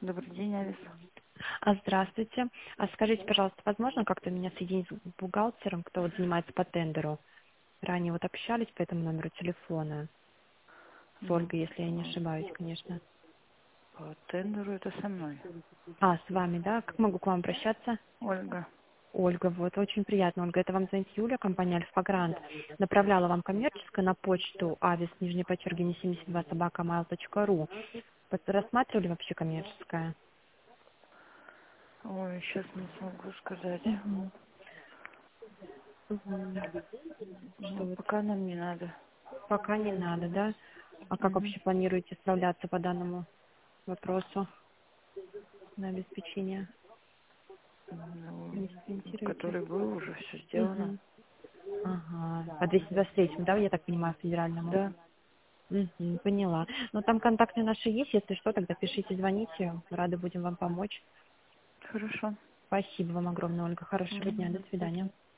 Добрый день, Алис. Здравствуйте. Скажите, пожалуйста, возможно как-то меня соединить с бухгалтером, кто вот занимается по тендеру? Ранее вот общались по этому номеру телефона с Ольгой, если я не ошибаюсь, конечно. По тендеру это со мной. С вами, да? Как могу к вам обращаться? Ольга. Ольга, вот, очень приятно, Ольга. Это вам звонит Юля, компания Альфа-Грант. Направляла вам коммерческое на почту avis, нижнее подчеркивание, 72 собака.mail.ru. Рассматривали вообще коммерческое? Ой, сейчас не смогу сказать. Мгм. Мгм. Что Ну, вот пока нам не надо. пока не надо, да? А как Мгм. вообще планируете справляться по данному вопросу на обеспечение? Ну, Интересуете? который был, уже все сделано. Мгм. Ага. По 223, да, я так понимаю, федеральному? Да, Мгм, поняла. Ну, там контакты наши есть, если что, тогда пишите, звоните, рады будем вам помочь. хорошо. Спасибо вам огромное, Ольга. Хорошего дня, до Мгм. свидания.